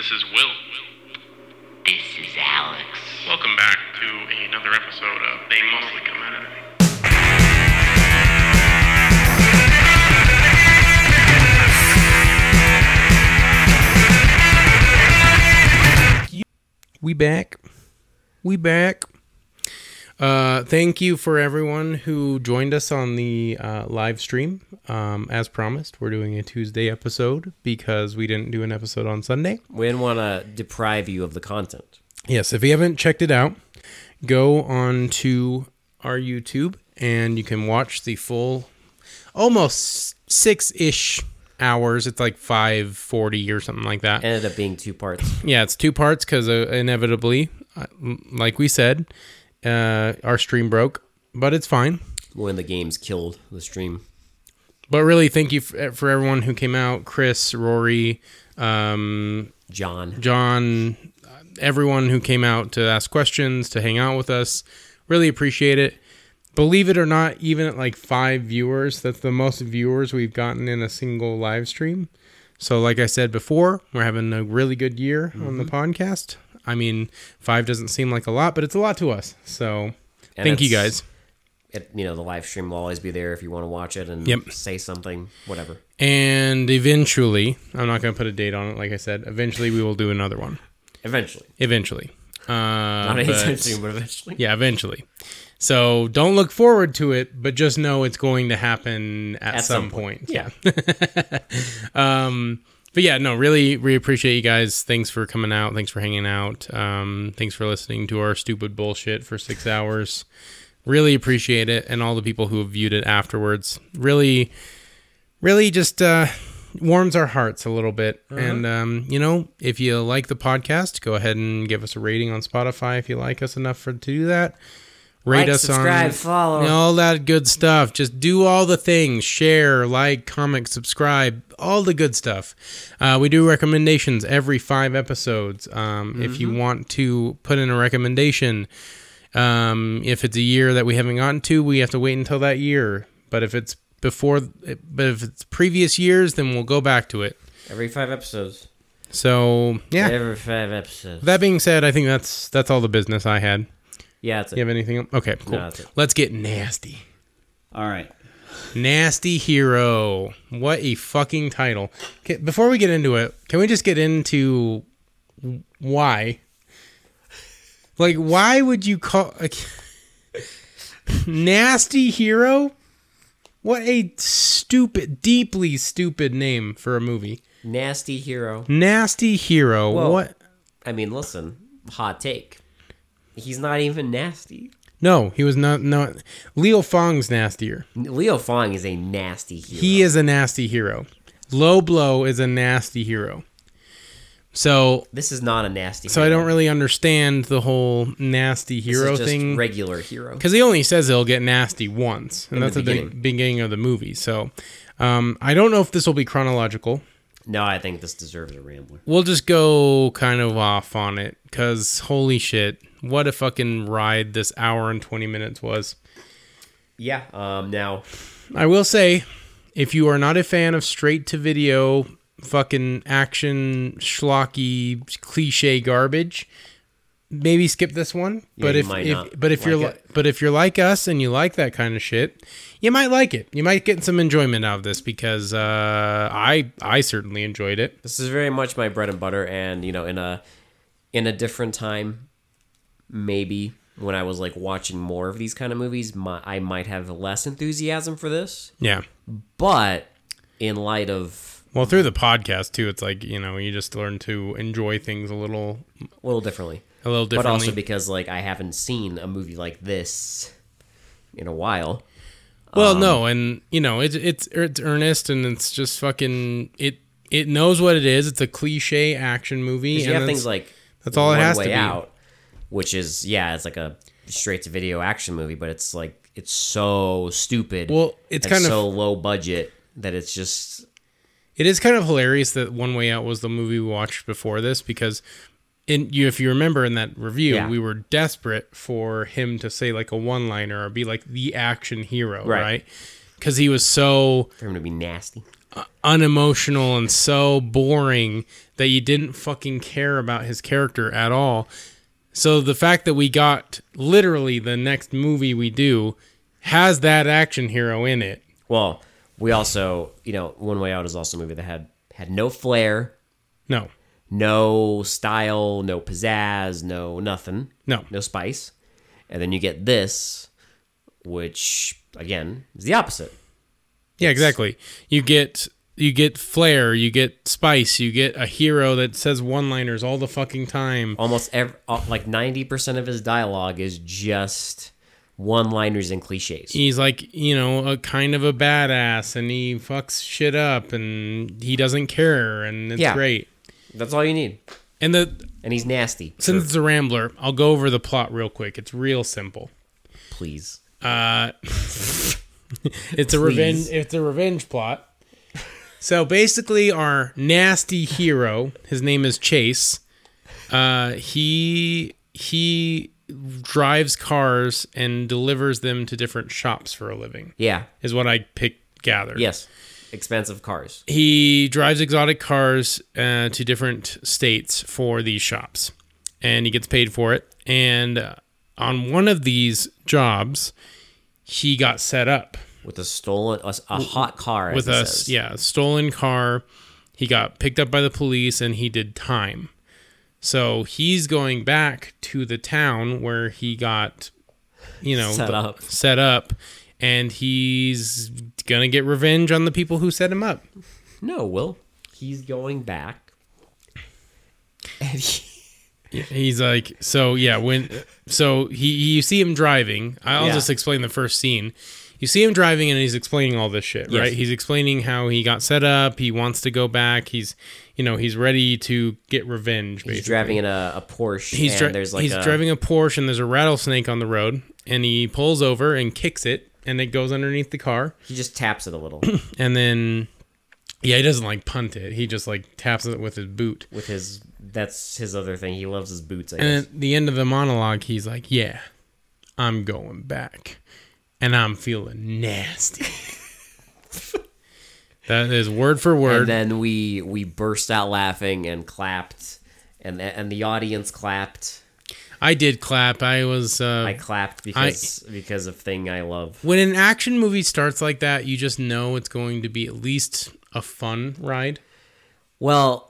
This is Will. This is Alex. Welcome back to another episode of They Mostly Come Out of It. We back. Thank you for everyone who joined us on the live stream. As promised, we're doing a Tuesday episode because we didn't do an episode on Sunday. We didn't want to deprive you of the content. Yes, if you haven't checked it out, go on to our YouTube and you can watch the full, almost 6-ish hours. It's like 5:40 or something like that. Ended up being 2 parts. Yeah, it's 2 parts because inevitably, like we said, our stream broke, but it's fine. When the games killed the stream. But really, thank you for everyone who came out. Chris, Rory, John, everyone who came out to ask questions, to hang out with us. Really appreciate it. Believe it or not, even at like 5 viewers, that's the most viewers we've gotten in a single live stream. So like I said before, we're having a really good year on the podcast. I mean, 5 doesn't seem like a lot, but it's a lot to us. So thank you guys. The live stream will always be there if you want to watch it and say something, whatever. And eventually, I'm not going to put a date on it, like I said. Eventually, we will do another one. Eventually. Not anytime soon, but eventually. Yeah, eventually. So don't look forward to it, but just know it's going to happen at some point. Yeah. But yeah, no, really, we appreciate you guys. Thanks for coming out. Thanks for hanging out. Thanks for listening to our stupid bullshit for 6 hours. Really appreciate it. And all the people who have viewed it afterwards. Really just warms our hearts a little bit. And, if you like the podcast, go ahead and give us a rating on Spotify if you like us enough to do that. Rate us subscribe, on follow, all that good stuff. Just do all the things: share, like, comment, subscribe, all the good stuff. We do recommendations every 5 episodes. If you want to put in a recommendation, if it's a year that we haven't gotten to, we have to wait until that year. But if it's previous years, then we'll go back to it every 5 episodes. So yeah, every 5 episodes. That being said, I think that's all the business I had. Yeah, that's it. You have anything else? Okay, cool. No, that's it. Let's get nasty. All right. Nasty Hero. What a fucking title. Okay, before we get into it, can we just get into why? Like, why would you call... Nasty Hero? What a stupid, deeply stupid name for a movie. Nasty Hero. Nasty Hero. Well, what? I mean, listen. Hot take. He's not even nasty. No, he was not. Leo Fong's nastier. Leo Fong is a nasty hero. He is a nasty hero. Low Blow is a nasty hero. So this is not a nasty hero. So I don't really understand the whole nasty hero this is just thing. Regular hero. Because he only says he'll get nasty once. And that's the at the beginning of the movie. So I don't know if this will be chronological. No, I think this deserves a rambler. We'll just go kind of off on it. Because holy shit. What a fucking ride this hour and 20 minutes was. Yeah. Now, I will say, if you are not a fan of straight-to-video fucking action, schlocky, cliche garbage, maybe skip this one. Yeah, but if you're like us and you like that kind of shit, you might like it. You might get some enjoyment out of this because I certainly enjoyed it. This is very much my bread and butter, and in a different time, maybe when I was like watching more of these kind of movies, I might have less enthusiasm for this. Yeah. But in light of... Well, through the podcast, too, it's like, you just learn to enjoy things a little differently. But also because, like, I haven't seen a movie like this in a while. Well, no, and, it's earnest, and it's just fucking... It knows what it is. It's a cliche action movie. And you have things like... That's all it has to be. Out, which is, it's like a straight-to-video action movie, but it's like, it's so stupid. Well, it's kind of so low budget that it's just... It is kind of hilarious that One Way Out was the movie we watched before this, because if you remember in that review, we were desperate for him to say like a one-liner or be like the action hero, right? Because he was so... For him to be nasty. unemotional and so boring that you didn't fucking care about his character at all. So the fact that we got literally the next movie we do has that action hero in it. Well, we also, One Way Out is also a movie that had no flair, No. no style, no pizzazz, no nothing. No. No spice. And then you get this, which, again, is the opposite. Yeah, exactly. You get flair, you get spice, you get a hero that says one-liners all the fucking time. Almost like 90% of his dialogue is just one-liners and cliches. He's like, a kind of a badass, and he fucks shit up, and he doesn't care, and it's great. That's all you need. And he's nasty. Since it's a rambler, I'll go over the plot real quick. It's real simple. Please. It's a revenge plot. So basically, our nasty hero, his name is Chase. He drives cars and delivers them to different shops for a living. Yeah, is what I gathered. Yes, expensive cars. He drives exotic cars to different states for these shops, and he gets paid for it. And on one of these jobs, he got set up with a hot car. With a stolen car. He got picked up by the police, and he did time. So he's going back to the town where he got, set up, and he's gonna get revenge on the people who set him up. No, Will. He's going back, and he's like, you see him driving. I'll just explain the first scene. You see him driving, and he's explaining all this shit, right? He's explaining how he got set up. He wants to go back. He's ready to get revenge. Basically, he's driving in a Porsche. He's driving a Porsche, and there's a rattlesnake on the road, and he pulls over and kicks it, and it goes underneath the car. He just taps it a little, and then, he doesn't punt it. He just taps it with his boot. That's his other thing. He loves his boots. I guess. And at the end of the monologue, he's like, "Yeah, I'm going back. And I'm feeling nasty." That is word for word. And then we burst out laughing and clapped, and the audience clapped. I did clap. I clapped because of thing I love. When an action movie starts like that, you just know it's going to be at least a fun ride. Well,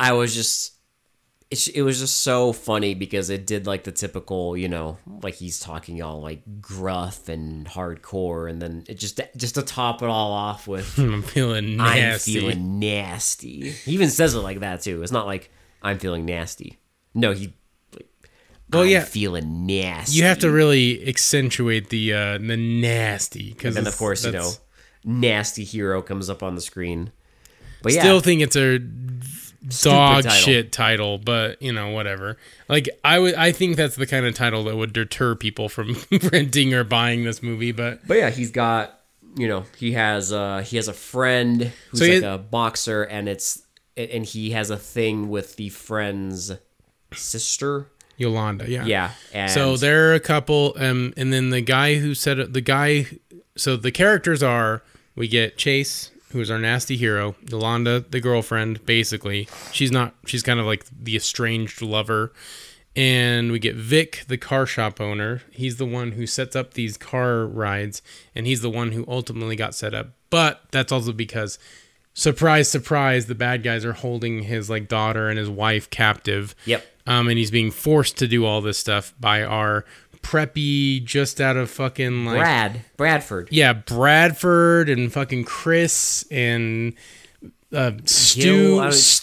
it was just so funny because it did the typical, he's talking all gruff and hardcore, and then it just to top it all off with I'm feeling nasty. I'm feeling nasty. He even says it like that too. It's not like I'm feeling nasty. No, I'm feeling nasty. You have to really accentuate the nasty, because then of course nasty hero comes up on the screen. But still think it's a dog shit title, but whatever. I think that's the kind of title that would deter people from renting or buying this movie. But yeah, he's got he has a friend who's a boxer, and he has a thing with the friend's sister, Yolanda. Yeah. And so they're a couple, and then the guy who said it, so the characters are, we get Chase, who's our nasty hero, Yolanda, the girlfriend, basically. She's kind of like the estranged lover. And we get Vic, the car shop owner. He's the one who sets up these car rides, and he's the one who ultimately got set up. But that's also because, surprise, surprise, the bad guys are holding his daughter and his wife captive. Yep. And he's being forced to do all this stuff by our preppy, just out of fucking Bradford. Yeah, Bradford and fucking Chris and Stu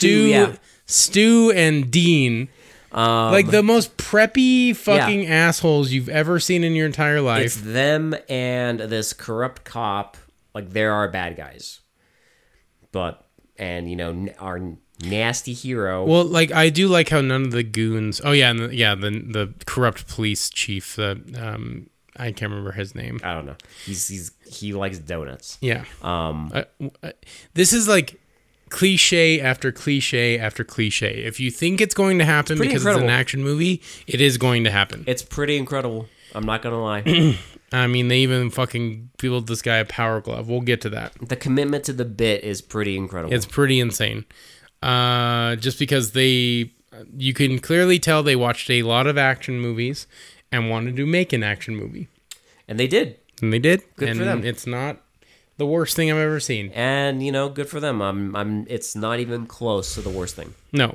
and Dean. The most preppy fucking assholes you've ever seen in your entire life. It's them and this corrupt cop. There are bad guys. But, our nasty hero. Well, I do like how none of the goons. Oh yeah, and the corrupt police chief. I can't remember his name. I don't know. He likes donuts. Yeah. This is cliche after cliche after cliche. If you think it's going to happen because it's an action movie, it is going to happen. It's pretty incredible. I'm not gonna lie. I mean, they even fucking build this guy a power glove. We'll get to that. The commitment to the bit is pretty incredible. It's pretty insane. Just because you can clearly tell they watched a lot of action movies and wanted to make an action movie. And they did. And they did. Good for them. It's not the worst thing I've ever seen. And, good for them. It's not even close to the worst thing. No.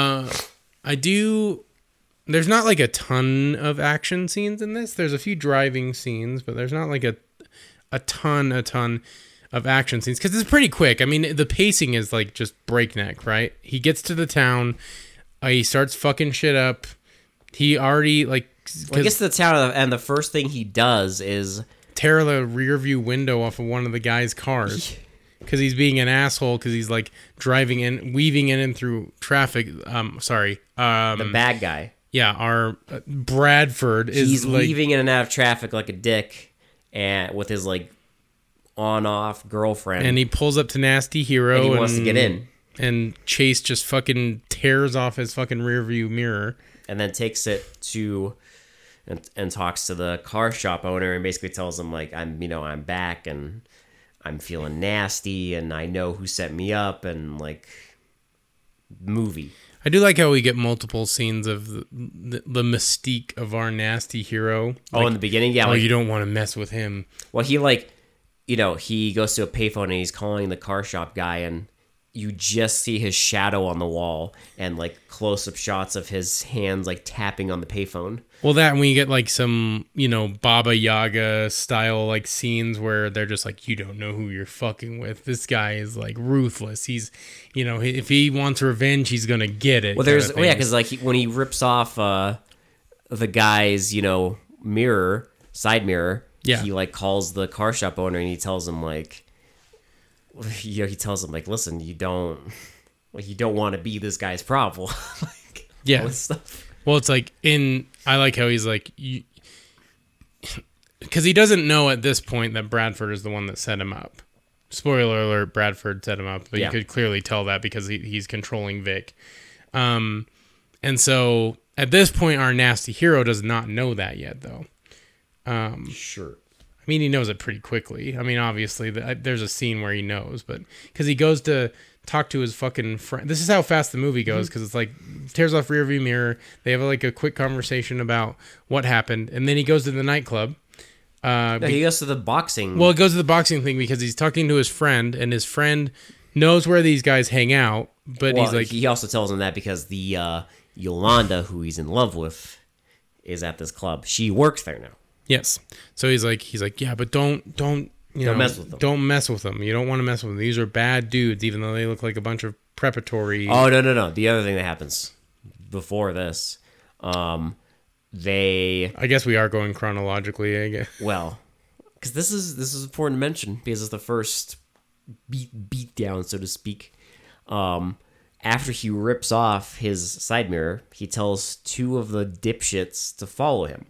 There's not like a ton of action scenes in this. There's a few driving scenes, but there's not like a ton of action scenes because it's pretty quick. I mean, the pacing is like just breakneck, right? He gets to the town, he starts fucking shit up. He already he gets to the town, and the first thing he does is tear the rear view window off of one of the guy's cars because he's being an asshole because he's like driving in, weaving in and through traffic. The bad guy. Yeah, our Bradford is he's weaving in and out of traffic like a dick, and with his like on-off girlfriend, and he pulls up to Nasty Hero, and he wants to get in, and Chase just fucking tears off his fucking rear view mirror, and then takes it to and talks to the car shop owner, and basically tells him like I'm back and I'm feeling nasty, and I know who set me up, and like movie. I do like how we get multiple scenes of the mystique of our Nasty Hero. In the beginning, yeah. You don't want to mess with him. Well, he he goes to a payphone and he's calling the car shop guy, and you just see his shadow on the wall and like close-up shots of his hands like tapping on the payphone. Well, that and we get like some, Baba Yaga style like scenes where they're just like, you don't know who you're fucking with. This guy is like ruthless. He's, if he wants revenge, he's gonna get it. Well, because like when he rips off the guy's side mirror, he like calls the car shop owner and he tells him like, listen, you don't want to be this guy's problem. All this stuff. Well, it's like I like how he's like, because he doesn't know at this point that Bradford is the one that set him up. Spoiler alert, Bradford set him up, but you could clearly tell that because he's controlling Vic. And so at this point, our Nasty Hero does not know that yet, though. Sure. I mean, he knows it pretty quickly. I mean, obviously, there's a scene where he knows, but because he goes to talk to his fucking friend. This is how fast the movie goes, because it's like tears off rear view mirror. They have like a quick conversation about what happened, and then he goes to the nightclub. He goes to the boxing. Well, it goes to the boxing thing because he's talking to his friend, and his friend knows where these guys hang out, but he's like... He also tells him that because the Yolanda, who he's in love with, is at this club. She works there now. Yes. So he's like, yeah, but don't mess with them. Don't mess with them. You don't want to mess with them. These are bad dudes, even though they look like a bunch of preparatory... Oh, no. The other thing that happens before this, I guess we are going chronologically, I guess. Well, because this is important to mention, because it's the first beat down, so to speak. After he rips off his side mirror, he tells two of the dipshits to follow him.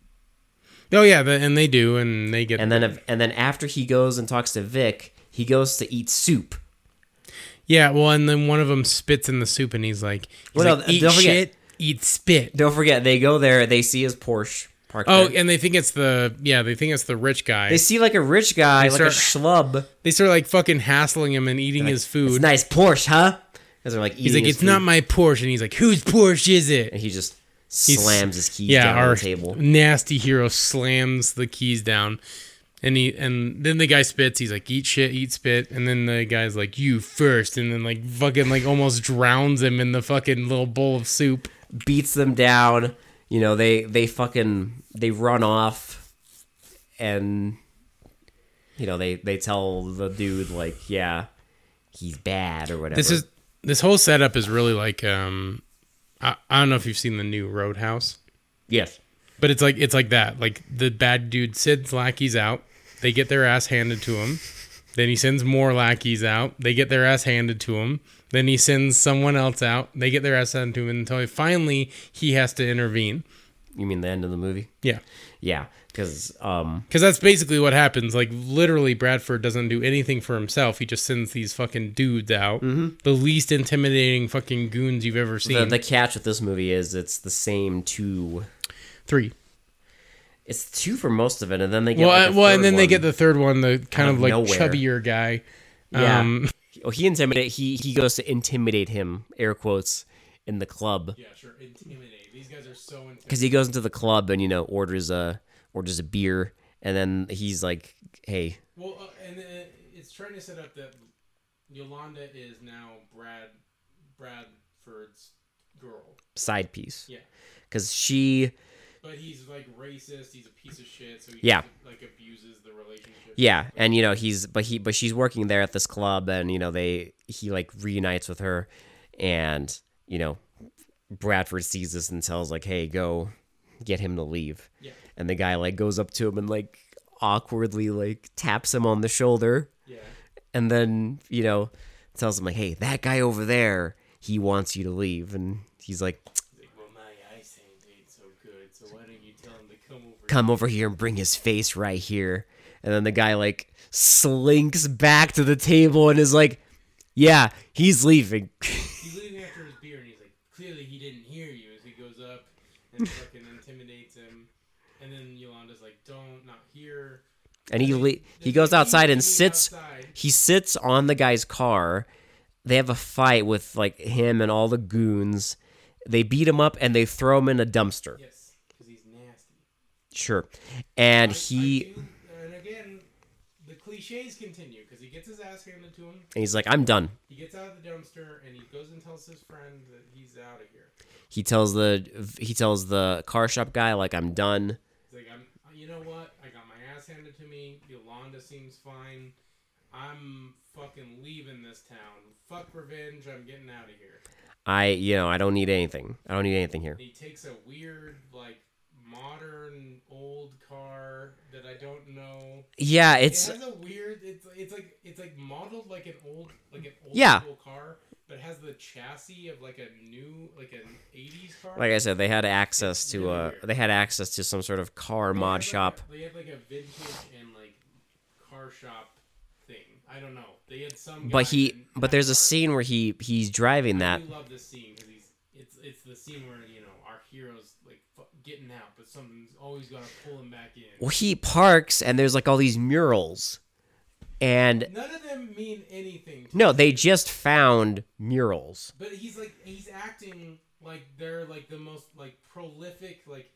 Oh yeah, and they do, and they get. And then after he goes and talks to Vic, he goes to eat soup. Yeah, well, and then one of them spits in the soup, and he's like, "Eat shit, eat spit." Don't forget, they go there, they see his Porsche parked there. there. And they think it's the rich guy. They see like a rich guy, a schlub. They start like fucking hassling him and eating his food. It's a nice Porsche, huh? Because they're like eating. He's like, "It's not my Porsche," and he's like, "Whose Porsche is it?" And he just slams his keys down on the table. Nasty Hero slams the keys down, and then the guy spits. He's like, "Eat shit, eat spit," and then the guy's like, "You first," and then like fucking like almost drowns him in the fucking little bowl of soup. Beats them down. They run off, and they tell the dude like, yeah, he's bad or whatever. This whole setup is really like I don't know if you've seen the new Roadhouse. Yes. But it's like that. Like the bad dude sends lackeys out. They get their ass handed to him. Then he sends more lackeys out. They get their ass handed to him. Then he sends someone else out. They get their ass handed to him until finally he has to intervene. You mean the end of the movie? Yeah. Yeah. Because that's basically what happens. Like, literally, Bradford doesn't do anything for himself. He just sends these fucking dudes out. Mm-hmm. The least intimidating fucking goons you've ever seen. The catch with this movie is it's the same 3. It's 2 for most of it, and then they get and then they get the third one, the kind out of of like nowhere. chubbier guy. Yeah. Well, he goes to intimidate him, air quotes, in the club. Yeah, sure. Intimidate. These guys are so intimidating. Because he goes into the club and orders a beer, and then he's like, "Hey." Well, and it's trying to set up that Yolanda is now Bradford's girl. Side piece. Yeah. Because she. But he's like racist. He's a piece of shit. So he like abuses the relationship. Yeah, and but she's working there at this club, and he like reunites with her, and Bradford sees this and tells like, "Hey, go get him to leave." Yeah. And the guy like goes up to him and like awkwardly like taps him on the shoulder. Yeah. And then tells him like, "Hey, that guy over there, he wants you to leave," and he's like. Well, my eyesight ain't so good, so why don't you tell him to come over here and bring his face right here. And then the guy like slinks back to the table and is like, yeah, he's leaving. He's leaving after his beer, and he's like, clearly he didn't hear you, as he goes up and fucking intimidates him. And then Yolanda's like, don't, not here. And he goes outside and sits. He sits on the guy's car. They have a fight with like him and all the goons. They beat him up and they throw him in a dumpster. Yes, because he's nasty. Sure. And and again, the cliches continue, because he gets his ass handed to him. And he's like, I'm done. He gets out of the dumpster and he goes and tells his friend that he's out of here. He tells the car shop guy, like, I'm done. He's like, you know what? I got my ass handed to me. Yolanda seems fine. I'm fucking leaving this town. Fuck revenge. I'm getting out of here. I don't need anything. I don't need anything here. He takes a weird, like, modern old car that I don't know. Yeah, it has a weird. It's like modeled like an old school car, but it has the chassis of like an 80s car. Like I said, they had access to some sort of car mod shop. They had like a vintage and like car shop thing. I don't know. They had some. But there's a scene where he's driving that. I love this scene because it's the scene where our hero's like getting out, but something's always got to pull him back in. Well, he parks and there's like all these murals, and none of them mean anything. No, they just found murals. But he's acting like they're like the most like prolific like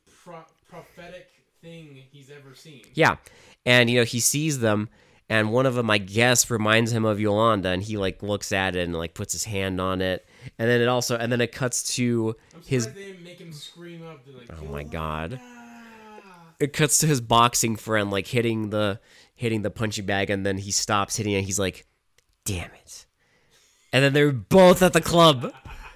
prophetic thing he's ever seen. Yeah, and he sees them. And one of them, I guess, reminds him of Yolanda, and he like looks at it and like puts his hand on it, and then it cuts to his. They make him scream up. Like, oh my god! It cuts to his boxing friend like hitting the punching bag, and then he stops hitting it. And he's like, "Damn it!" And then they're both at the club.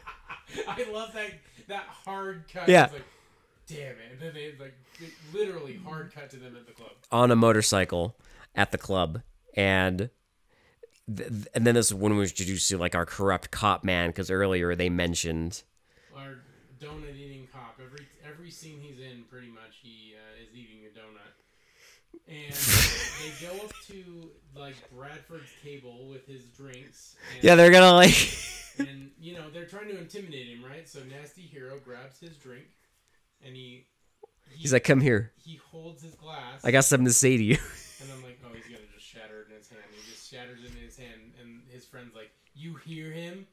I love that hard cut. Yeah. It's like, damn it! And then they literally hard cut to them at the club on a motorcycle. At the club, and then this is when we introduced to like our corrupt cop man, because earlier they mentioned our donut eating cop. Every scene he's in, pretty much he is eating a donut, and they go up to like Bradford's table with his drinks. And, yeah, they're gonna like, and they're trying to intimidate him, right? So Nasty Hero grabs his drink, and he's like, "Come here." He holds his glass. I got something to say to you. And I'm like, oh, he's gonna just shatter it in his hand. He just shatters it in his hand, and his friend's like, you hear him?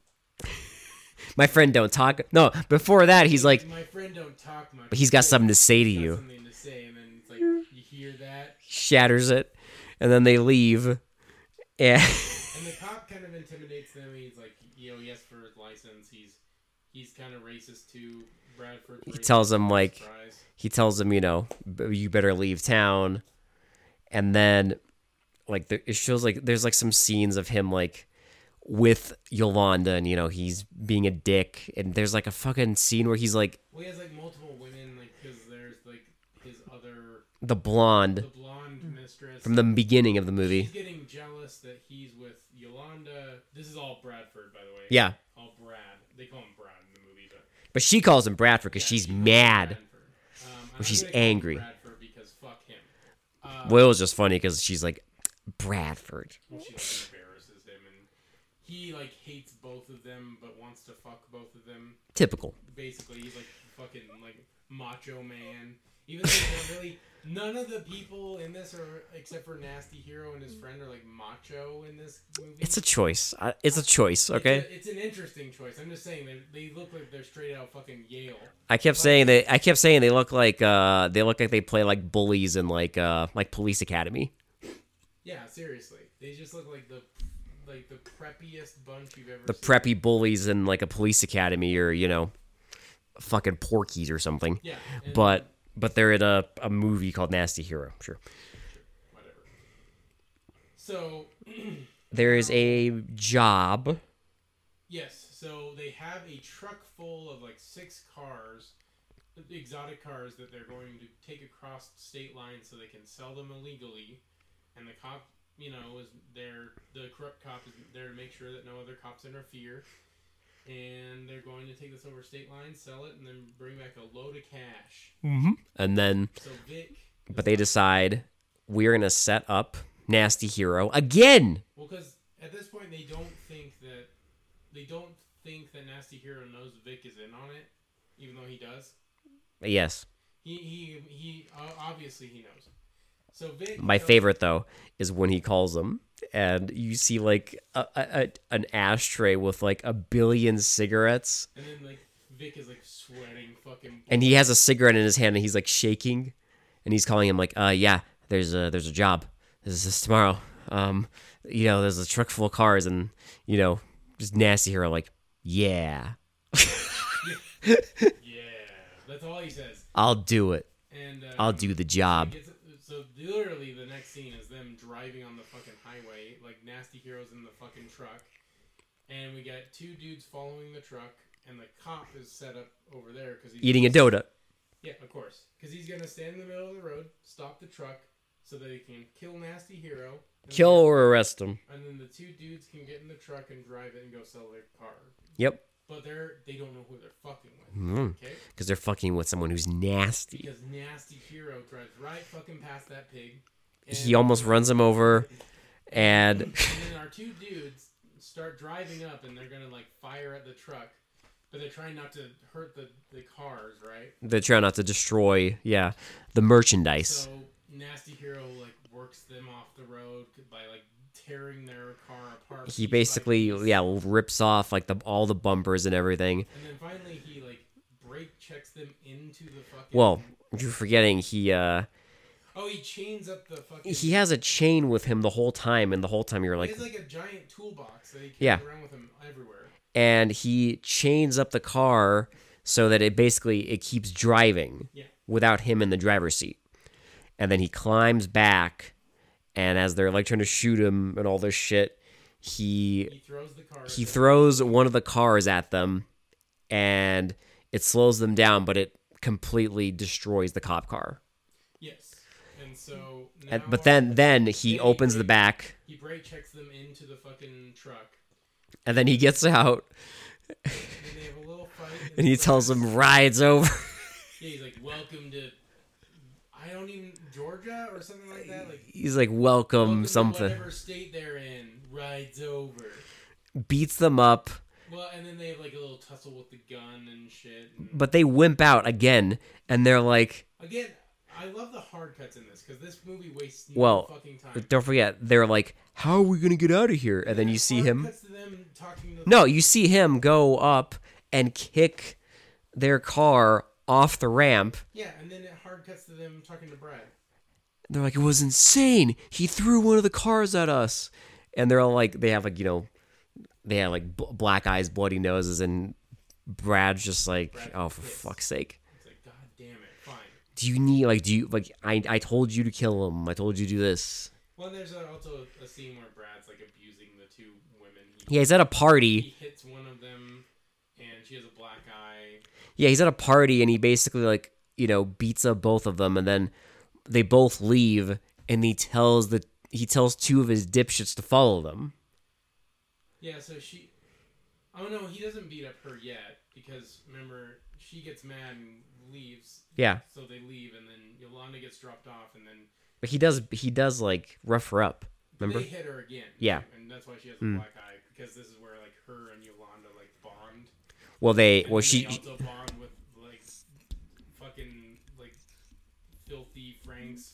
My friend don't talk. No, before that, he's like, my friend don't talk much. But he's got something to say to you. Something to say, and then it's like, you hear that? Shatters it, and then they leave. And the cop kind of intimidates them. He's like, he asks for his license. He's kind of racist too. Bradford. He tells him you better leave town. And then, like, it shows, like, there's, like, some scenes of him, like, with Yolanda, and, he's being a dick. And there's, like, a fucking scene where he's, like... Well, he has, like, multiple women, like, because there's, like, his other... The blonde mistress. From the beginning of the movie. She's getting jealous that he's with Yolanda. This is all Bradford, by the way. Yeah. All Brad. They call him Brad in the movie, but she calls him Bradford because she's mad. She's angry. Bradford because fuck him. Well, it was just funny because she's like, Bradford. She like, embarrasses him, and he like hates both of them, but wants to fuck both of them. Typical. Basically, he's like fucking like macho man, Even though it's not really, none of the people in this are, except for Nasty Hero and his friend, are like macho in this movie. It's a choice. It's a choice, okay? It's an interesting choice. I'm just saying they look like they're straight out fucking Yale. I kept saying they look like they play like bullies in like Police Academy. Yeah, seriously. They just look like the preppiest bunch you've ever The seen. preppy bullies in like a Police Academy or, you know, fucking Porkies or something. Yeah. But they're in a movie called Nasty Hero, sure. Whatever. So There is a job. yes, so they have a truck full of like 6 cars, exotic cars that they're going to take across state lines so they can sell them illegally, and the cop, you know, is there. The corrupt cop is there to make sure that no other cops interfere, and they're going to take this over state lines, sell it, and then bring back a load of cash. And then, So Vic, but they decide we're going to set up Nasty Hero again. well, because at this point they don't think that Nasty Hero knows Vic is in on it, even though he does. Yes. He obviously he knows. So Vic. My favorite, though, is when he calls him and you see like an ashtray with like 1 billion cigarettes. And then like Vic is like sweating fucking. And he has a cigarette in his hand and he's like shaking. And he's calling him like, yeah, there's a job. This is tomorrow. You know, there's a truck full of cars and, you know, just Nasty Hero like, yeah. Yeah, that's all he says. I'll do it. And I'll do the job. So literally the next scene is them driving on the fucking highway, like Nasty Hero's in the fucking truck, and we got 2 dudes following the truck, and the cop is set up over there because he's Eating a donut. Yeah, of course, because he's gonna stand in the middle of the road, stop the truck, so that he can kill Nasty Hero, Kill or arrest him. and then the 2 dudes can get in the truck and drive it and go sell their car. Yep. But they don't know who they're fucking with. Okay? Because they're fucking with someone who's nasty. Because Nasty Hero drives right fucking past that pig. He almost runs him over. And And then our 2 dudes start driving up and they're gonna like fire at the truck. But they're trying not to hurt the cars, right? they're trying not to destroy, the merchandise. So Nasty Hero like works them off the road by like tearing their car apart. He piece by basically, piece. rips off like all the bumpers and everything. And then finally he like brake checks them into the fucking. Well, you're forgetting he chains up the fucking. he has a chain with him the whole time, and the whole time you're He like, has like a giant toolbox that he carries Yeah. around with him everywhere. and he chains up the car so that it keeps driving Yeah. without him in the driver's seat. And then he climbs back, and as they're like trying to shoot him and all this shit, He throws the car. he throws one of the cars at them, and it slows them down, but it completely destroys the cop car. Yes. And so. Now But then he opens the back, He brake checks them into the fucking truck. and then he gets out, And they have a little fight. and he tells them rides over. Yeah, he's like, "Welcome to." I don't even Georgia or something like that. Like He's like, welcome welcome to something. whatever state they're in. Rides over. Beats them up, Well, and then they have like a little tussle with the gun and shit. And but they wimp out again, and they're like, again, I love the hard cuts in this because this movie wastes no well, fucking time. don't forget, they're like, how are we gonna get out of here? And then you see Hard him. cuts to them talking to No, you see him go up and kick their car off the ramp. Yeah, and then it hard cuts to them talking to Brad. They're like, it was insane. He threw one of the cars at us. And they're all like, they have like, they have like black eyes, bloody noses, and Brad's just like, Brad's oh, for pissed. fuck's sake. It's like, God damn it, fine. I told you to kill him. I told you to do this. Well, and there's also a scene where Brad's like abusing the 2 women. Yeah, he's at a party. He hits one of them, and she has a black eye. Yeah, he's at a party, and he basically like, beats up both of them, and then they both leave, and he tells 2 of his dipshits to follow them. Yeah, so she. Oh no, he doesn't beat up her yet because remember she gets mad and leaves. Yeah. So they leave, and then Yolanda gets dropped off, and then But he does like rough her up. Remember? they hit her again. Yeah. And that's why she has a black eye because this is where like her and Yolanda like bond. Well, And then she they also bond with like fucking like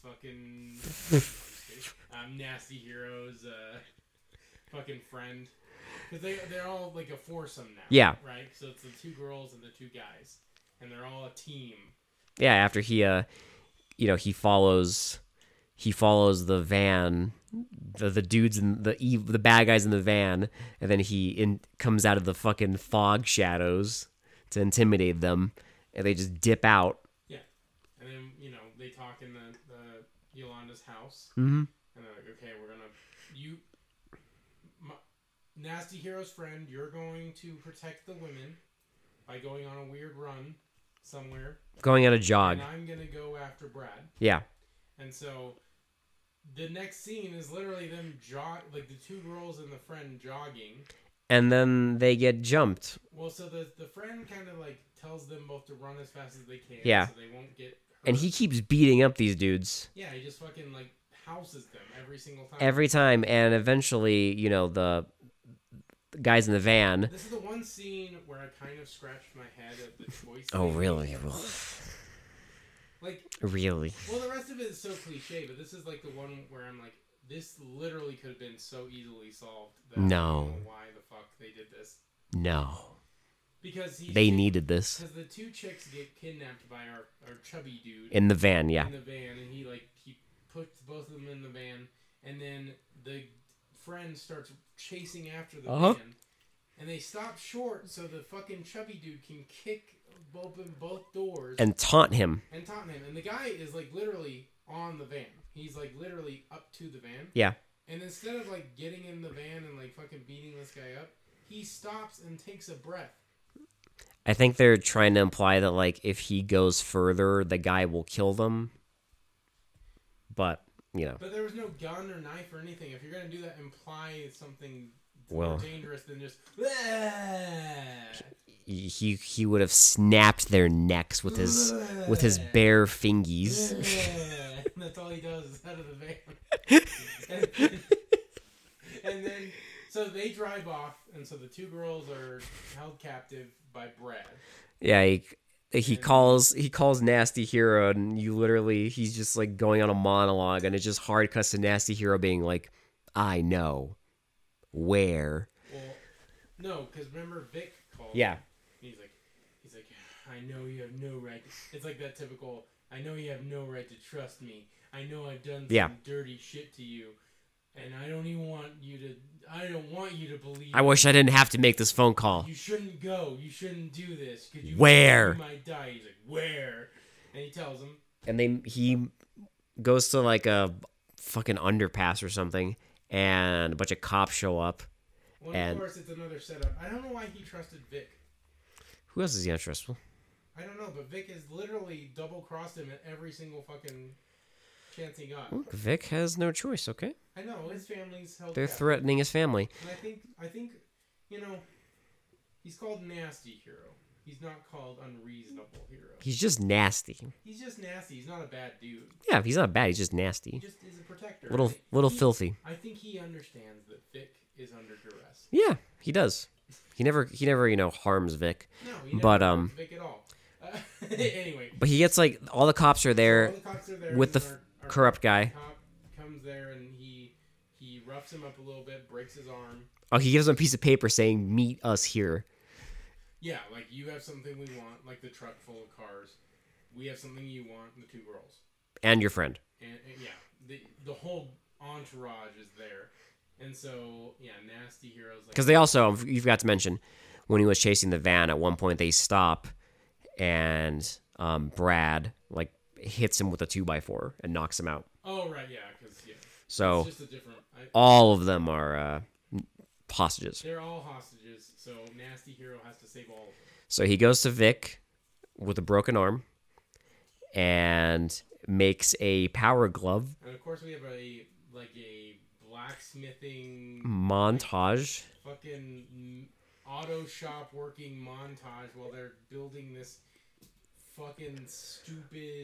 fucking Nasty Hero's fucking friend. Because they're all like a foursome now. Yeah. Right? So it's the 2 girls and the 2 guys. And they're all a team. Yeah, after he he follows the van, the dudes and the bad guys in the van, and then he comes out of the fucking fog shadows to intimidate them, and they just dip out. Yeah, and then they talk in the Yolanda's house, Mm-hmm. and they're like, okay, we're gonna Nasty Hero's friend, you're going to protect the women by going on a weird run somewhere. Going on a jog. And I'm gonna go after Brad. Yeah. And so the next scene is literally them like the 2 girls and the friend jogging. And then they get jumped. Well, so the friend kind of like tells them both to run as fast as they can, Yeah. so they won't get hurt. And he keeps beating up these dudes. Yeah, he just fucking like houses them every single time. Every time, and eventually, the guys in the van. This is the one scene where I kind of scratched my head at the choice. Oh, really? Like, really? well, the rest of it is so cliche, but this is like the one where I'm like, this literally could have been so easily solved. That I No. don't know why the fuck they did this. No. Because They needed this. Because the 2 chicks get kidnapped by our chubby dude In the van, yeah. in the van, and he puts both of them in the van, and then the friend starts chasing after the van, and they stop short so the fucking chubby dude can kick open both doors And taunt him. and taunt him, and the guy is like literally on the van. He's like literally up to the van. Yeah. And instead of like getting in the van and like fucking beating this guy up, he stops and takes a breath. I think they're trying to imply that, like, if he goes further, the guy will kill them. But, But there was no gun or knife or anything. If you're gonna do that, imply something Well, more dangerous than just. he would have snapped their necks with his bare fingies. That's all he does is out of the van. and then, so they drive off, and so the 2 girls are held captive by Brad. Yeah, he calls Nasty Hero, and he's just like going on a monologue, and it just hard cuts to Nasty Hero being like, "I know where." Well, no, because remember Vic called. Yeah. He's like, I know you have no right. It's like that typical. I know you have no right to trust me. I know I've done some dirty shit to you, and I don't want you to believe. I wish I didn't have to make this phone call. You shouldn't go. You shouldn't do this. Where? You might die. He's like, where? And he tells him. And he goes to like a fucking underpass or something, and a bunch of cops show up. Well, of course, it's another setup. I don't know why he trusted Vic. Who else is he untrustful? I don't know, but Vic has literally double-crossed him at every single fucking chance he got. Look, Vic has no choice, okay? I know, his family's held They're captive. threatening his family. And I think, he's called Nasty Hero. He's not called Unreasonable Hero. He's just nasty. He's just nasty. He's not a bad dude. Yeah, he's not bad. He's just He nasty. just is a protector. Little filthy. I think he understands that Vic is under duress. Yeah, he does. He never harms Vic. No, he never But, harms Vic at all. Anyway. But he gets like all the cops are there, All the cops are there with and the our corrupt guy. cop comes there and he roughs him up a little bit, breaks his arm. Oh, he gives him a piece of paper saying, "Meet us here." Yeah, like you have something we want, like the truck full of cars. We have something you want, the 2 girls. And your friend. And yeah, the whole entourage is there. And so, yeah, Nasty Hero's like... Because they also, you forgot to mention, when he was chasing the van, at one point they stop, and Brad like hits him with a 2x4 and knocks him out. Oh, right, yeah, because, yeah. So, it's just a different... all of them are hostages. They're all hostages, so Nasty Hero has to save all of them. So he goes to Vic with a broken arm and makes a power glove And, of course, we have a blacksmithing... montage. Fucking auto shop working montage while they're building this fucking stupid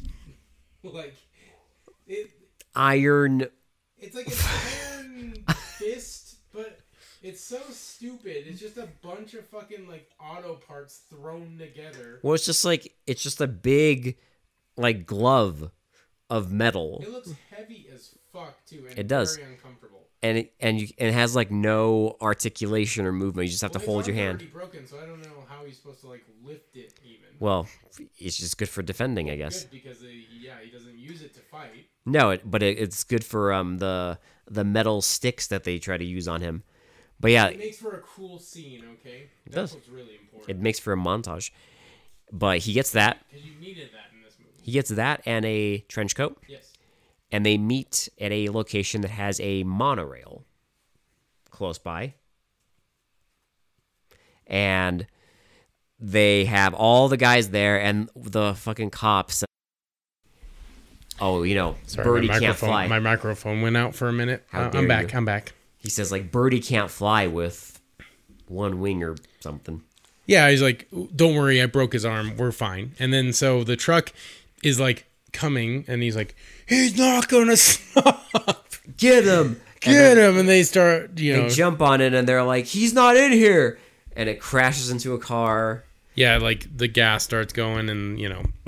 Iron. it's like an iron fist, but it's so stupid. It's just a bunch of fucking like auto parts thrown together. Well, it's just a big like glove of metal. It looks heavy as fuck too, and It does. very uncomfortable. And it has like no articulation or movement. You just have to hold your hand. His arm's already broken, so I don't know how he's supposed to like lift it even. Well, it's just good for defending, I guess. Good because he doesn't use it to fight. No, but it's good for the metal sticks that they try to use on him. But yeah, It makes for a cool scene, okay? does. That's what's really important. it makes for a montage. But he gets that. Because you needed that in this movie. He gets that and a trench coat. Yes. And they meet at a location that has a monorail close by. And they have all the guys there and the fucking cops. Oh, Sorry, Birdie my can't fly. My microphone went out for a minute. How dare I'm back. you. I'm back. He says, like, Birdie can't fly with one wing or something. Yeah, he's like, don't worry, I broke his arm. We're fine. And then so the truck is like coming, and he's like, he's not gonna stop. Get him! Get him! And they start, They jump on it, and they're like, he's not in here! And it crashes into a car. yeah, like the gas starts going, and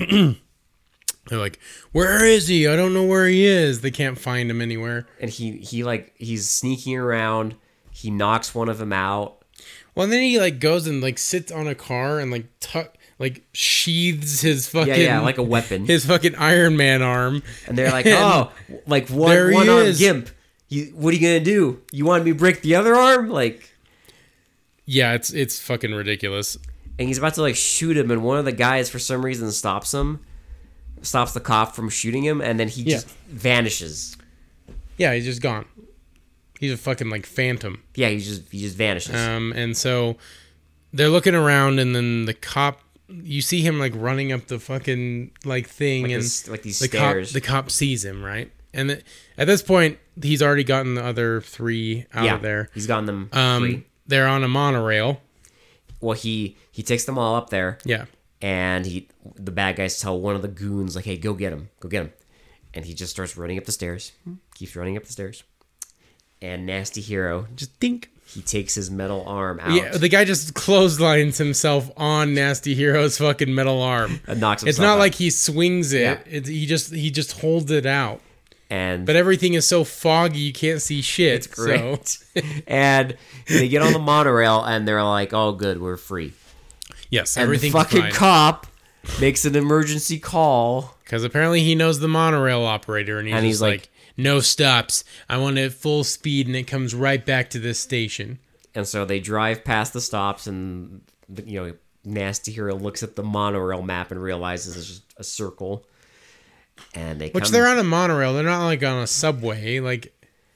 they're like, where is he? I don't know where he is. They can't find him anywhere. And he's sneaking around. He knocks one of them out. Well, and then he like goes and like sits on a car and like sheathes his fucking Yeah, like a weapon. his fucking Iron Man arm. And they're like, And oh, like there he one arm is. gimp. What are you gonna do? You want me to break the other arm? Like, Yeah, it's fucking ridiculous. and he's about to like shoot him, and one of the guys for some reason stops the cop from shooting him, and then he just vanishes. Yeah, he's just gone. He's a fucking like phantom. Yeah, he just vanishes. And so they're looking around, and then the cop, you see him like running up the fucking like thing, Like and these the stairs. the cop sees him, right? And at this point, he's already gotten the other three out of there. He's gotten them free. They're on a monorail. Well, he takes them all up there. Yeah. And the bad guys tell one of the goons, like, hey, go get him. And he just starts running up the stairs. Keeps running up the stairs. And Nasty Hero, Just think. he takes his metal arm out. Yeah, the guy just clotheslines himself on Nasty Hero's fucking metal arm. And knocks It's himself not out. like he swings it. Yeah. He just holds it out. And But everything is so foggy you can't see shit. it's great. So. And they get on the monorail, and they're like, oh, good, we're free. Yes, And the everything's fucking fine. cop makes an emergency call. Because apparently he knows the monorail operator, and he's like, no stops. I want it full speed, and it comes right back to this station. And so they drive past the stops, and Nasty Hero looks at the monorail map and realizes it's just a circle. And they Which they're on a monorail. They're not like on a subway. Like,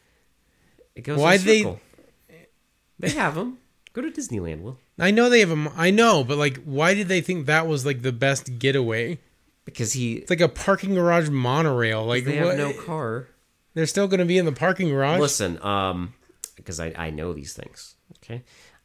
it goes why in a circle. They have them. Go to Disneyland, Will. I know they have them. I know, but like, why did they think that was like the best getaway? Because It's like a parking garage monorail. Like, they what? have no car. They're still going to be in the parking garage. Listen, because I know these things. Okay,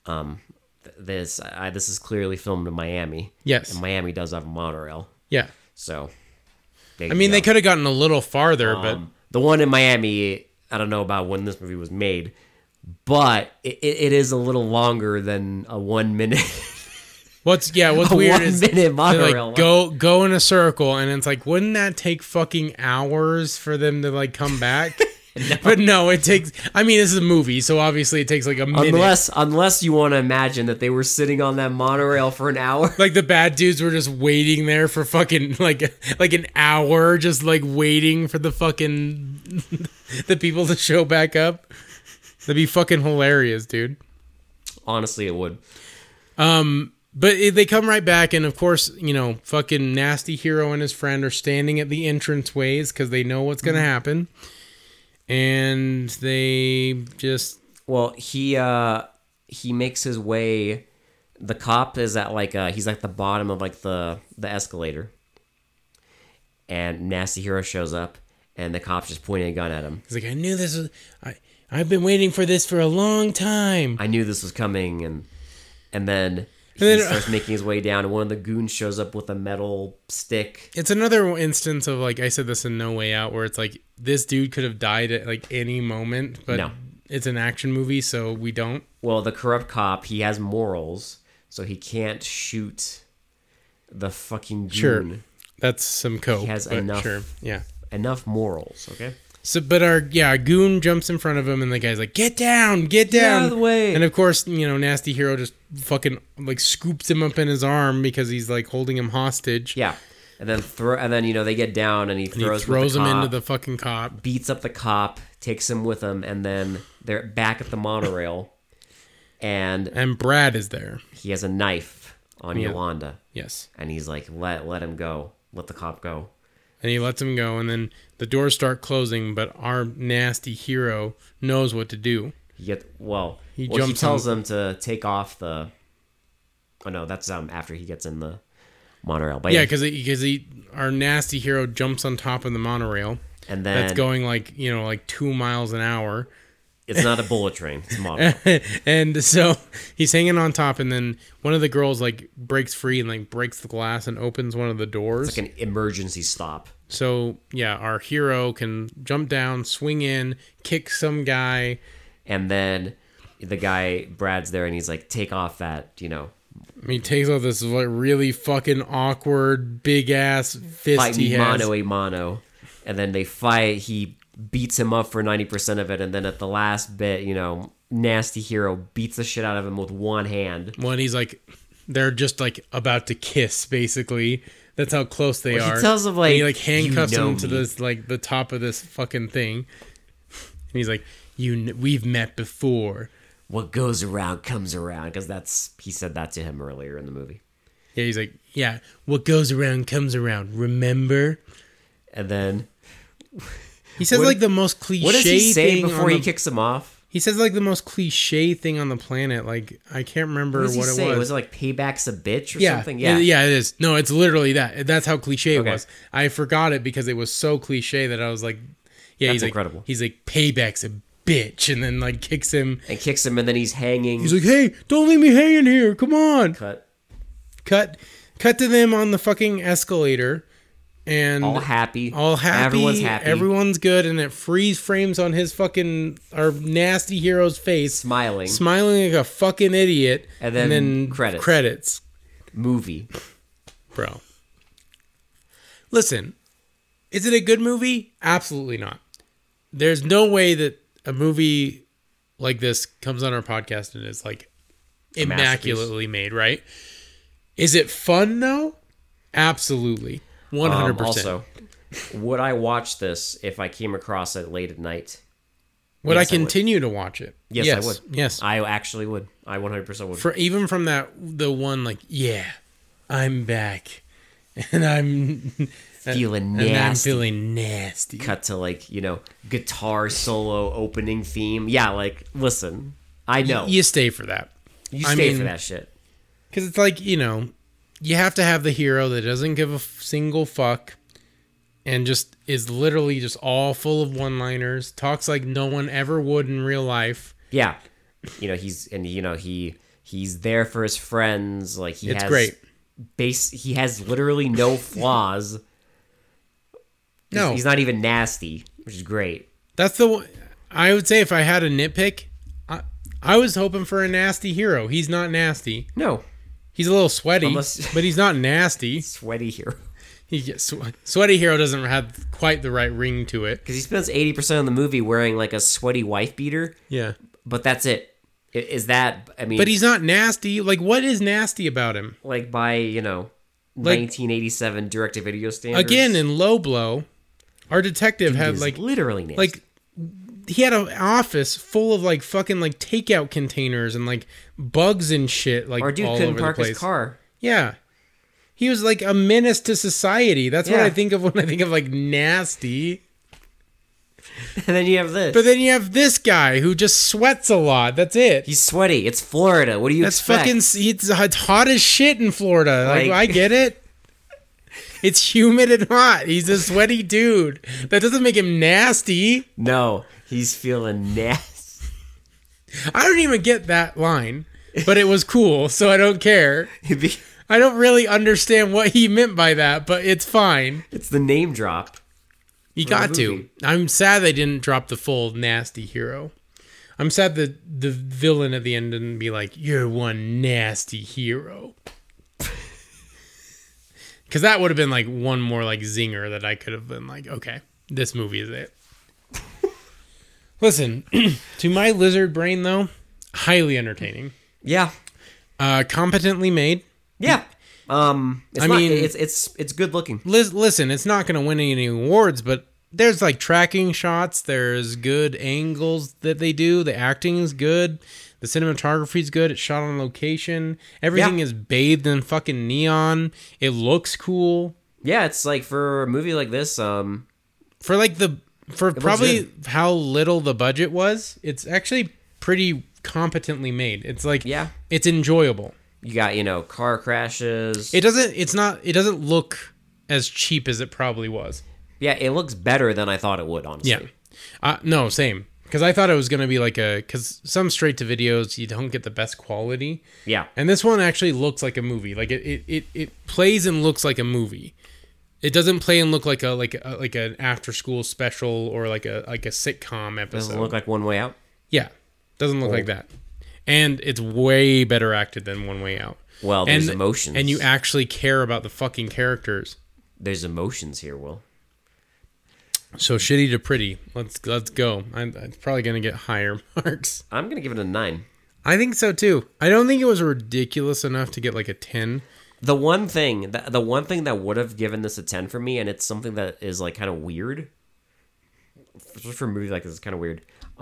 this is clearly filmed in Miami. Yes. And Miami does have a monorail, Yeah. so. I mean, they could have gotten a little farther, but the one in Miami, I don't know about when this movie was made, but it is a little longer than a 1 minute. what's a weird is 1 minute they monorail. like go in a circle, and it's like, wouldn't that take fucking hours for them to like come back? But no, it takes. I mean, this is a movie, so obviously it takes like a minute. Unless you want to imagine that they were sitting on that monorail for an hour. Like the bad dudes were just waiting there for fucking like an hour, just like waiting for the fucking the people to show back up. That'd be fucking hilarious, dude. Honestly, it would. But they come right back, and of course, fucking Nasty Hero and his friend are standing at the entranceways because they know what's gonna happen, and they just Well, he makes his way. The cop is at he's at the bottom of like the escalator, and Nasty Hero shows up, and the cop's just pointing a gun at him. he's like, I knew this was. I've been waiting for this for a long time. I knew this was coming, and then he starts making his way down, and one of the goons shows up with a metal stick. It's another instance of, like I said this in No Way Out, where it's like this dude could have died at like any moment, but No. it's an action movie, so we don't. Well, the corrupt cop, he has morals, so he can't shoot the fucking goon. Sure. That's some coke. He has but enough Sure. Yeah. enough morals, okay? So, but our goon jumps in front of him, and the guy's like, "Get down, get down!" out of the way. And of course, Nasty Hero just fucking like scoops him up in his arm because he's like holding him hostage. Yeah, and then they get down, and he throws him the cop, into the fucking cop. beats up the cop, takes him with him, and then they're back at the monorail, and Brad is there. he has a knife on Yeah. Yolanda, Yes. and he's like, let him go, let the cop go. And he lets him go, and then the doors start closing, but our Nasty Hero knows what to do. He He he jumps tells him to take off the. Oh no, that's after he gets in the monorail. But Yeah, because our Nasty Hero jumps on top of the monorail. and then That's going like 2 miles an hour. it's not a bullet train; it's a monorail. And so he's hanging on top, and then one of the girls like breaks free and like breaks the glass and opens one of the doors. It's like an emergency stop. So yeah, our hero can jump down, swing in, kick some guy. And then the guy Brad's there, and he's like, "Take off that, He takes off this like really fucking awkward big ass fist fight he me has. mano a mano." And then they fight. He beats him up for 90% of it, and then at the last bit, Nasty Hero beats the shit out of him with one hand. When he's like, they're just like about to kiss, basically. That's how close they are. He tells him And he like, handcuffs "You know him to me." this like the top of this fucking thing. And he's like, we've met before. What goes around comes around, because he said that to him earlier in the movie. Yeah, he's like, yeah, what goes around comes around. Remember? And then He says What- like the most cliche what does he say thing before on he the- kicks him off? He says like the most cliche thing on the planet. Like I can't remember What does he what say? it was. Was it like payback's a bitch or Yeah, something? yeah, it is. No, it's literally that. That's how cliche Okay. it was. I forgot it because it was so cliche that I was like, yeah, That's he's like, incredible. He's like, payback's a bitch, and then like kicks him. And kicks him, and then he's hanging. He's like, hey, don't leave me hanging here. Come on. Cut. Cut to them on the fucking escalator, and All happy. Everyone's happy. Everyone's good, and it freeze frames on his fucking our Nasty Hero's face, Smiling. like a fucking idiot, And then credits. Credits, Movie. bro. Listen, is it a good movie? Absolutely not. There's no way that a movie like this comes on our podcast and is like immaculately made, right? Is it fun though? Absolutely. 100%. Also, would I watch this if I came across it late at night? Would Yes, I I would. continue to watch it? Yes, I would. Yes. I actually would. I 100% would. Even from the one like, yeah, I'm back. And I'm Feeling and I'm nasty. feeling nasty. Cut to like, guitar solo opening theme. Yeah, like, listen, I know. You stay for that. You I stay mean, for that shit. Because it's like, you have to have the hero that doesn't give a single fuck and just is literally just all full of one-liners, talks like no one ever would in real life. Yeah. He's there for his friends. Like, It's great. He has literally no flaws. No. He's not even nasty, which is great. That's the one. I would say if I had a nitpick, I was hoping for a nasty hero. He's not nasty. No. He's a little sweaty, Unless- but he's not nasty. Sweaty hero. He gets sweaty hero doesn't have quite the right ring to it. Because he spends 80% of the movie wearing like a sweaty wife beater, Yeah. but that's it. Is that, I mean, But he's not nasty. Like, what is nasty about him? like by, 1987 direct-to-video standards. Again, in Low Blow, our detective he had is like literally nasty. like he had an office full of like fucking like takeout containers and like bugs and shit like Our dude all couldn't over park the place. his car. Yeah. He was like a menace to society. That's what Yeah. I think of when I think of like nasty. And then you have this. But then you have this guy who just sweats a lot. That's it. He's sweaty. It's Florida. What do you That's expect? fucking. It's hot as shit in Florida. Like, Like- I get it. It's humid and hot. He's a sweaty dude. That doesn't make him nasty. No, he's feeling nasty. I don't even get that line, but it was cool, so I don't care. It's I don't really understand what he meant by that, but it's fine. the name drop. You the got to. movie. I'm sad they didn't drop the full nasty hero. I'm sad that the villain at the end didn't be like, "You're one nasty hero." Because that would have been like one more like zinger that I could have been like, okay, this movie is it. Listen, to my lizard brain though, highly entertaining. Yeah. Competently made. Yeah. I mean, it's good looking. Listen, it's not going to win any awards, but there's like tracking shots. There's good angles that they do. The acting is good. The cinematography is good. It's shot on location. Everything is bathed in fucking neon. It looks cool. Yeah, it's like for a movie like this, for probably how little the budget was, it's actually pretty competently made. It's like, it's enjoyable. You got, car crashes. It doesn't look as cheap as it probably was. Yeah, it looks better than I thought it would, honestly. Yeah. No, same. Because I thought it was going to be like because some straight to videos, you don't get the best quality. Yeah. And this one actually looks like a movie. Like it plays and looks like a movie. It doesn't play and look like an after school special or like a sitcom episode. Doesn't look like One Way Out? Yeah. Doesn't look like that. And it's way better acted than One Way Out. Well, there's emotions. And you actually care about the fucking characters. There's emotions here, Will. So shitty to pretty. Let's go. It's probably going to get higher marks. I'm going to give it a 9. I think so too. I don't think it was ridiculous enough to get like a 10. The one thing that would have given this a 10 for me, and it's something that is like kind of weird. For a movie like this, it's kind of weird.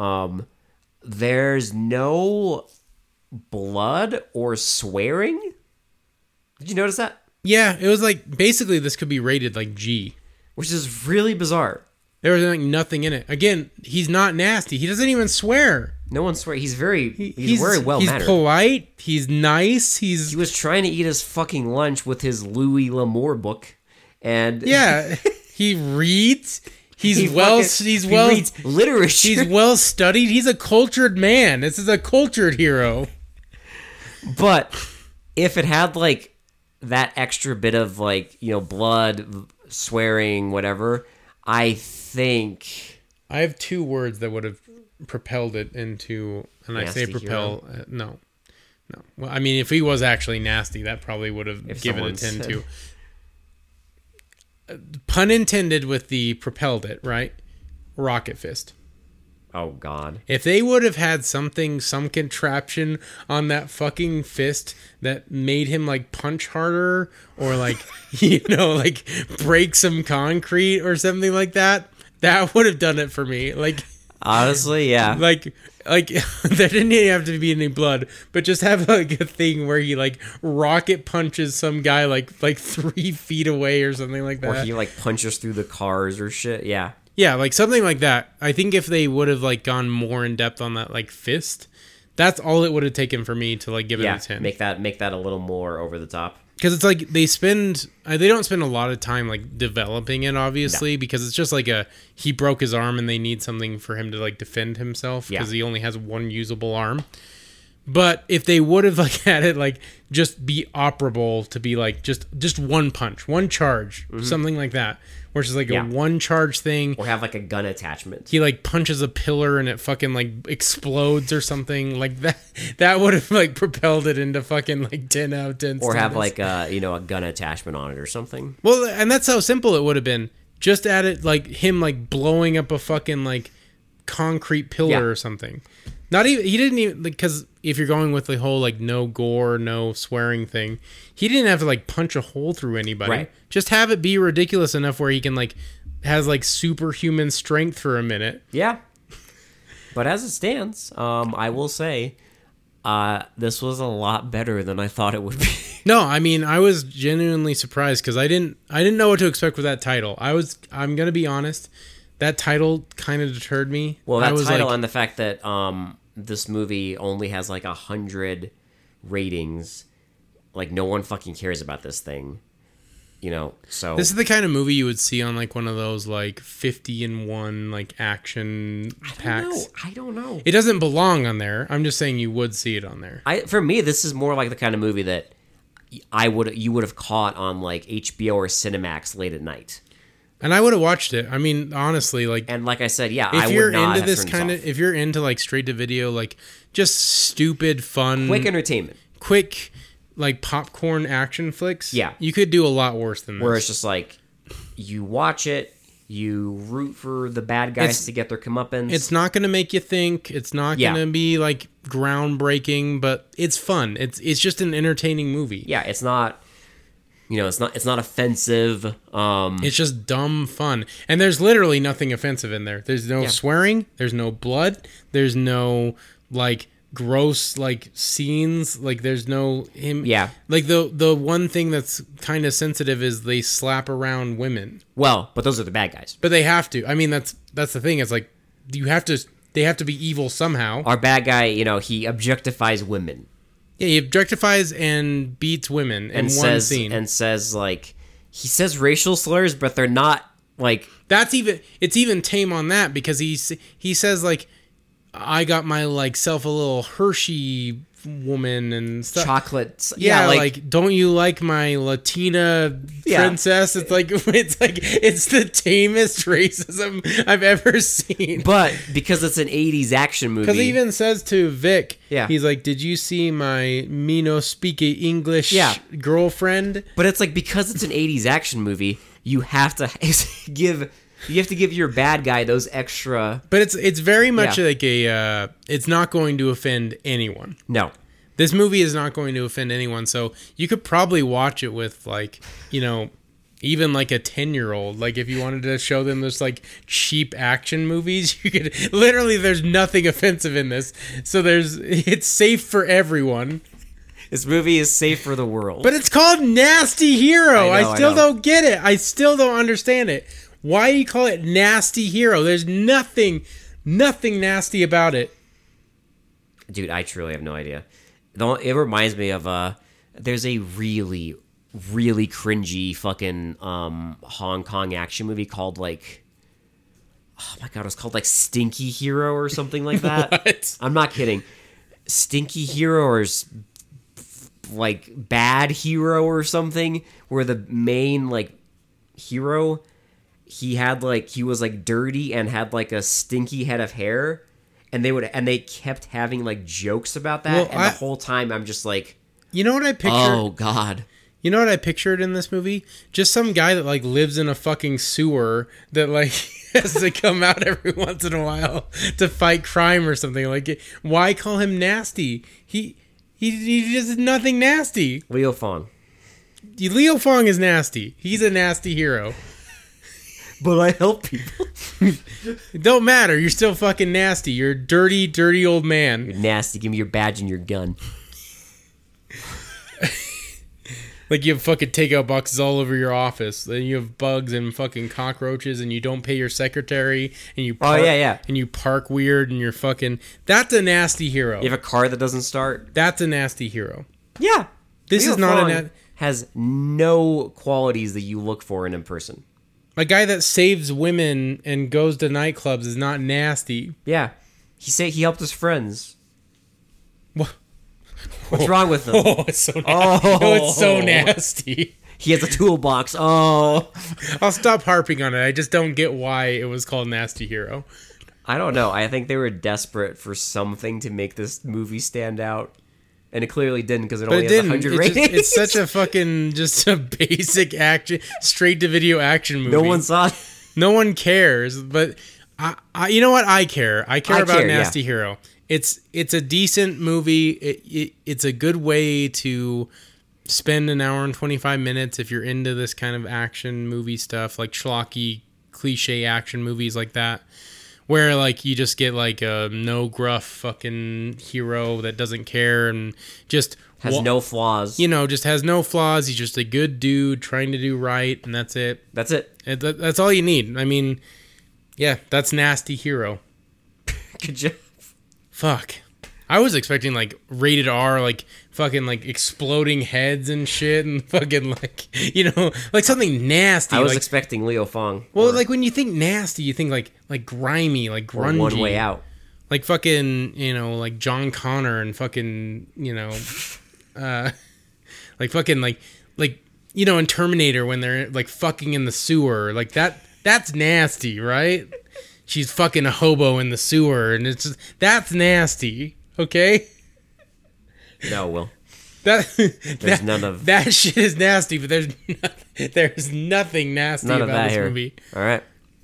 There's no blood or swearing. Did you notice that? Yeah, it was like basically this could be rated like G, which is really bizarre. There was like nothing in it. Again, he's not nasty. He doesn't even swear. No one swears. He's very well mannered. He's polite. He's nice. He was trying to eat his fucking lunch with his Louis L'Amour book, and he reads. He reads literature. He's well studied. He's a cultured man. This is a cultured hero. But if it had like that extra bit of like blood, swearing, whatever, I think I have 2 words that would have propelled it into, and I say propel. No. Well, I mean, if he was actually nasty, that probably would have given it a 10 too. Pun intended with the propelled it, right? Rocket fist. Oh, God. If they would have had some contraption on that fucking fist that made him like punch harder or like, like break some concrete or something like that, that would have done it for me. Like, honestly, yeah. Like there didn't even have to be any blood, but just have like a thing where he like rocket punches some guy like 3 feet away or something like that. Or he like punches through the cars or shit. Yeah. Yeah, like something like that. I think if they would have like gone more in depth on that like fist, that's all it would have taken for me to like give it a 10. Make that a little more over the top. Because it's like they don't spend a lot of time like developing it, obviously, because it's just like he broke his arm and they need something for him to like defend himself because he only has one usable arm. But if they would have like had it like just be operable to be like just one punch, one charge, something like that, where it's just like a one charge thing, or have like a gun attachment. He like punches a pillar and it fucking like explodes or something like that. That would have like propelled it into fucking like 10 out of 10. Or have like a gun attachment on it or something. Well, and that's how simple it would have been. Just add it like him like blowing up a fucking like concrete pillar or something. Not even, he didn't even, because if you're going with the whole like no gore, no swearing thing, he didn't have to like punch a hole through anybody. Right. Just have it be ridiculous enough where he can like has like superhuman strength for a minute. Yeah. But as it stands, I will say, this was a lot better than I thought it would be. No, I mean, I was genuinely surprised because I didn't know what to expect with that title. I'm gonna be honest, that title kind of deterred me. Well, that title and the fact that this movie only has like 100 ratings, like no one fucking cares about this thing, so this is the kind of movie you would see on like one of those like 50-in-1 like action packs. I don't know. It doesn't belong on there. I'm just saying you would see it on there. For me, this is more like the kind of movie that you would have caught on like HBO or Cinemax late at night. And I would have watched it. I mean, honestly, like, and like I said, if you're into this kind of, if you're into like straight to video, like just stupid, fun, quick entertainment, quick like popcorn action flicks, you could do a lot worse than this. Where it's just like you watch it, You root for the bad guys to get their comeuppance. It's not going to make you think. It's not going to be like groundbreaking, but it's fun. It's just an entertaining movie. Yeah, it's not. It's not offensive. It's just dumb fun. And there's literally nothing offensive in there. There's no swearing. There's no blood. There's no like gross like scenes. Like there's no him. Yeah. Like the one thing that's kind of sensitive is they slap around women. Well, but those are the bad guys. But they have to. I mean, that's the thing. It's like they have to be evil somehow. Our bad guy, he objectifies women. Yeah, he objectifies and beats women in one scene. And says, like, he says racial slurs, but they're not, like... It's even tame on that, because he says, like, I got my, like, self a little Hershey woman and stuff. Chocolate. Yeah, like, don't you like my Latina princess? It's the tamest racism I've ever seen. But because it's an 80s action movie. Because he even says to Vic, he's like, did you see my me no speak English girlfriend? But it's like, because it's an 80s action movie, you have to give your bad guy those extra... But it's very much like it's not going to offend anyone. No. This movie is not going to offend anyone, so you could probably watch it with, like, even like a 10-year-old. Like, if you wanted to show them this, like, cheap action movies, you could... Literally, there's nothing offensive in this, so it's safe for everyone. This movie is safe for the world. But it's called Nasty Hero. I still know. don't get it. I still don't understand it. Why do you call it Nasty Hero? There's nothing nasty about it. Dude, I truly have no idea. It reminds me of there's a really, really cringy fucking Hong Kong action movie called, like, oh my god, it was called like Stinky Hero or something like that. What? I'm not kidding. Stinky Hero or like Bad Hero or something, where the main like hero, he was like dirty and had like a stinky head of hair. And they kept having like jokes about that, the whole time I'm just like, you know what I pictured? Oh god, you know what I pictured in this movie? Just some guy that like lives in a fucking sewer that like has to come out every once in a while to fight crime or something. Like, why call him nasty? He does nothing nasty. Leo Fong. Leo Fong is nasty. He's a nasty hero. But I help people. It don't matter. You're still fucking nasty. You're a dirty, dirty old man. You're nasty. Give me your badge and your gun. Like, you have fucking takeout boxes all over your office. Then you have bugs and fucking cockroaches, and you don't pay your secretary, and you park, and you park weird, and you're fucking... That's a nasty hero. You have a car that doesn't start. That's a nasty hero. Yeah. This is not a... has no qualities that you look for in a person. A guy that saves women and goes to nightclubs is not nasty. Yeah. He helped his friends. What? What's wrong with him? Oh, it's so nasty. Oh, it's so nasty. He has a toolbox. Oh. I'll stop harping on it. I just don't get why it was called Nasty Hero. I don't know. I think they were desperate for something to make this movie stand out. And it clearly didn't, because it only has 100 ratings. It's such a fucking, just a basic action, straight-to-video action movie. No one saw it. No one cares, but I you know what? I care. I care about Nasty Hero. It's a decent movie. It's a good way to spend an hour and 25 minutes if you're into this kind of action movie stuff, like schlocky, cliche action movies like that. Where, like, you just get, like, a no-gruff fucking hero that doesn't care and just... Has no flaws. Just has no flaws. He's just a good dude trying to do right, and that's it. That's it. That's all you need. I mean, yeah, that's Nasty Hero. Good job. Fuck. I was expecting, like, rated R, like, fucking, like, exploding heads and shit, and fucking, like, like something nasty. I was expecting Leo Fong. Well, like, when you think nasty, you think, like grimy, like, grungy. Or One Way Out. Like, fucking, like, John Connor and fucking, like, fucking, like, in Terminator when they're, like, fucking in the sewer. Like, that's nasty, right? She's fucking a hobo in the sewer, and it's just, that's nasty. Okay? No, Will. There's none of... That shit is nasty, but there's nothing nasty none about of that this here. movie. All right.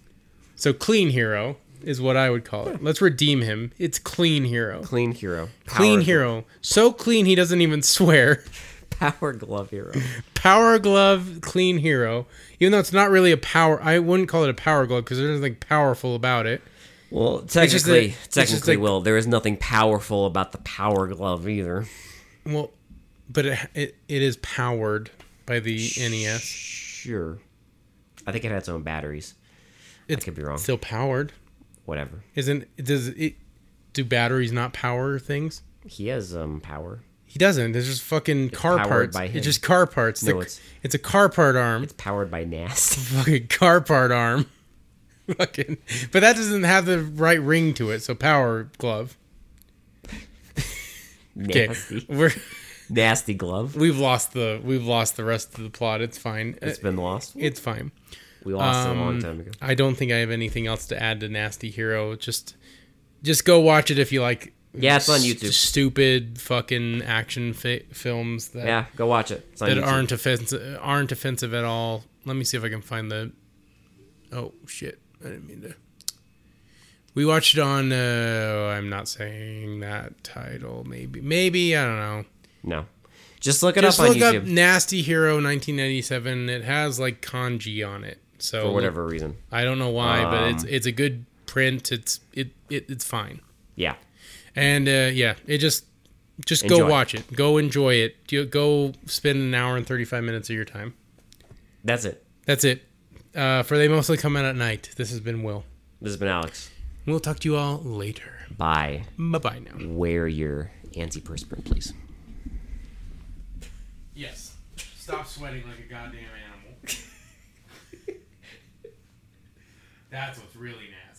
So Clean Hero is what I would call it. Let's redeem him. It's Clean Hero. Clean hero. Clean Power Hero. So clean he doesn't even swear. Power glove hero. Power Glove Clean Hero. Even though it's not really a power, I wouldn't call it a power glove because there's nothing powerful about it. Well, just technically, like- Will, there is nothing powerful about the power glove either. Well, but it is powered by the NES. Sure. I think it had its own batteries. It's could be wrong. Still powered. Whatever. Do batteries not power things? He has power. He doesn't. There's just fucking car powered parts. by him. It's just car parts. No, it's a car part arm. It's powered by nasty. Fucking car part arm. Fucking, but that doesn't have the right ring to it. So Power Glove. Nasty. We're Nasty glove. we've lost the rest of the plot. It's fine. It's been lost. It's fine. We lost it a long time ago. I don't think I have anything else to add to Nasty Hero. Just go watch it if you like. Yeah, it's on YouTube. Stupid fucking action films that Yeah, go watch it. It's on that YouTube. aren't offensive at all. Let me see if I can find the. Oh shit! I didn't mean to. We watched it on. I'm not saying that title. Maybe I don't know. No. Just look it Just up on look up YouTube. Nasty Hero 1997. It has like kanji on it. So For whatever reason. I don't know why, but it's a good print. It's fine. Yeah. And it just Enjoy. go watch it. Go enjoy it. Go spend an hour and 35 minutes of your time. That's it. That's it. For They Mostly Come Out at Night. This has been Will. This has been Alex. We'll talk to you all later. Bye. Bye-bye now. Wear your antiperspirant, please. Yes. Stop sweating like a goddamn animal. That's what's really nasty.